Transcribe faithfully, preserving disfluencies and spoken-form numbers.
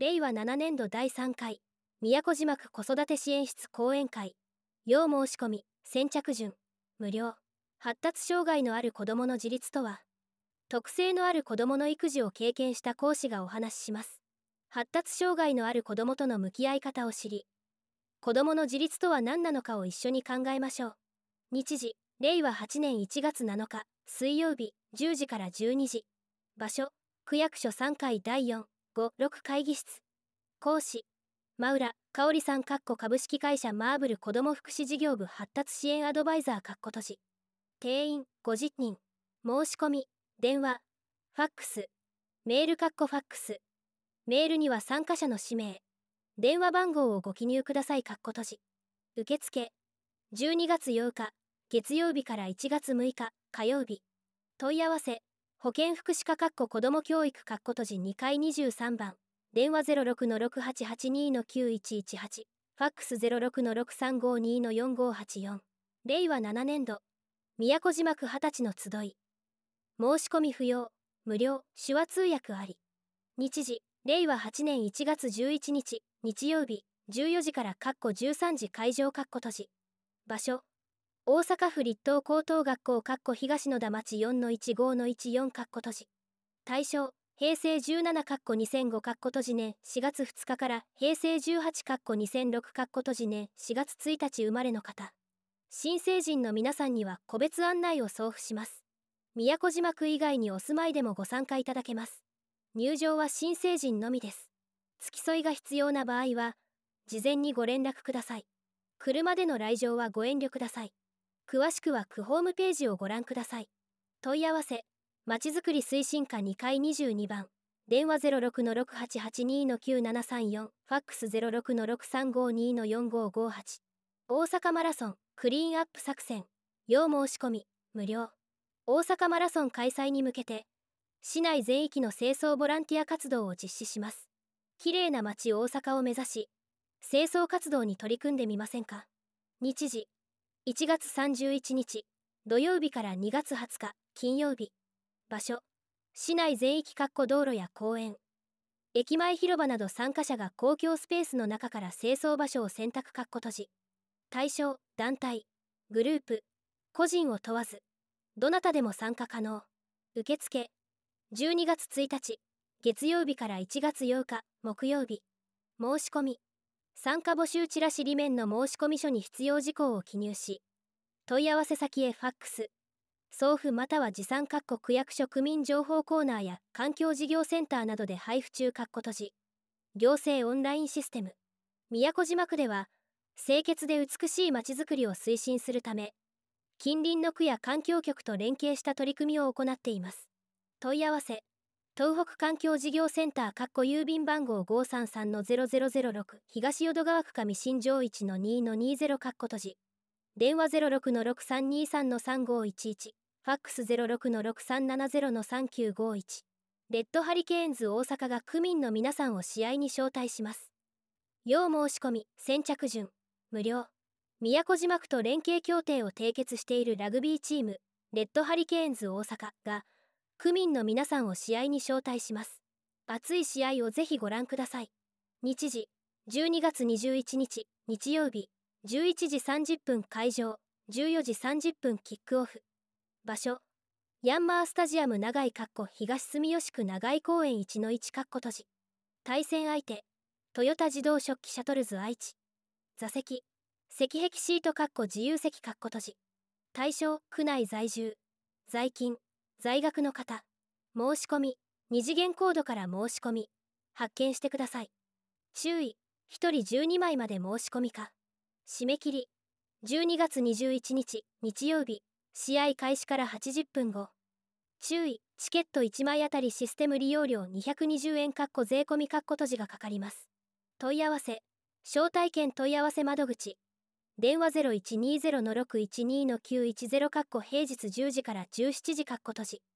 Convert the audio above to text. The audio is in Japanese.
れいわななねんどだいさんかい宮古島区子育て支援室講演会。要申し込み先着順無料。発達障害のある子どもの自立とは。特性のある子どもの育児を経験した講師がお話しします。発達障害のある子どもとの向き合い方を知り、子どもの自立とは何なのかを一緒に考えましょう。日時れいわはちねんいちがつなのか水曜日じゅうじからじゅうにじ。場所区役所さんかいだいよん、ご、ろく会議室。講師真浦香織さん株式会社マーブル子ども福祉事業部発達支援アドバイザー閉じ。定員ごじゅうにん。申し込み電話ファックスメールファックス。メールには参加者の氏名電話番号をご記入ください閉じ。受付じゅうにがつようか月曜日からいちがつむいか火曜日。問い合わせ保健福祉課子ども教育閉じにかいにじゅうさんばん。電話 ゼロろくのろくはちはちにのきゅういちいちはち。ファックス ゼロろくのろくさんごにのよんごはちよん。れいわななねんど宮古島区はたちの集い。申し込み不要無料手話通訳あり。日時れいわはちねんいちがつじゅういちにち日曜日じゅうよじからじゅうさんじ会場閉じ。場所大阪府立東高等学校東野田町 よんのいちごのいちよん閉じ。対象へいせいじゅうななにせんご閉じ年しがつふつかからへいせいじゅうはちにせんろく閉じ年しがつついたち生まれの方。新成人の皆さんには個別案内を送付します。宮古島区以外にお住まいでもご参加いただけます。入場は新成人のみです。付き添いが必要な場合は事前にご連絡ください。車での来場はご遠慮ください。詳しくは区ホームページをご覧ください。問い合わせまちづくり推進課にかいにじゅうにばん。電話 ゼロろくのろくはちはちにのきゅうななさんよん。ファックス ゼロろくのろくさんごにのよんごごはち。大阪マラソンクリーンアップ作戦。要申し込み無料。大阪マラソン開催に向けて市内全域の清掃ボランティア活動を実施します。きれいな街大阪を目指し清掃活動に取り組んでみませんか。日時いちがつさんじゅういちにち土曜日からにがつはつか金曜日。場所市内全域道路や公園駅前広場など参加者が公共スペースの中から清掃場所を選択閉じ。対象団体グループ個人を問わずどなたでも参加可能。受付じゅうにがつついたち月曜日からいちがつようか木曜日。申し込み参加募集チラシ裏面の申込書に必要事項を記入し問い合わせ先へファックス送付または持参区役所区民情報コーナーや環境事業センターなどで配布中閉じ。行政オンラインシステム宮古島区では清潔で美しいまちづくりを推進するため近隣の区や環境局と連携した取り組みを行っています。問い合わせ東北環境事業センター郵便番号 ごさんさんのゼロゼロゼロろく 東淀川区上新庄 いちのにのにじゅう閉じ。電話 ゼロろくのろくさんにさんのさんごいちいち。ファックス ゼロろくのろくさんななゼロのさんきゅうごいち。レッドハリケーンズ大阪が区民の皆さんを試合に招待します。要申し込み先着順無料。宮古島区と連携協定を締結しているラグビーチームレッドハリケーンズ大阪が区民の皆さんを試合に招待します。熱い試合をぜひご覧ください。日時じゅうにがつにじゅういちにち日曜日じゅういちじさんじゅっぷん会場じゅうよじさんじゅっぷんキックオフ。場所ヤンマースタジアム長井東住吉区長井公園 いちのいち閉じ。対戦相手トヨタ自動食器シャトルズ愛知。座席石壁シート自由席閉じ。対象区内在住在勤在学の方。申し込み二次元コードから申し込み発見してください。注意ひとりじゅうにまいまで申し込みか。締め切りじゅうにがつにじゅういちにち日曜日試合開始からはちじゅっぷんご。注意チケットいちまいあたりシステム利用料にひゃくにじゅうえん税込み閉じがかかります。問い合わせ招待券問い合わせ窓口電話 ゼロいちにゼロのろくいちにのきゅういちゼロ平日じゅうじからじゅうしちじ閉じ。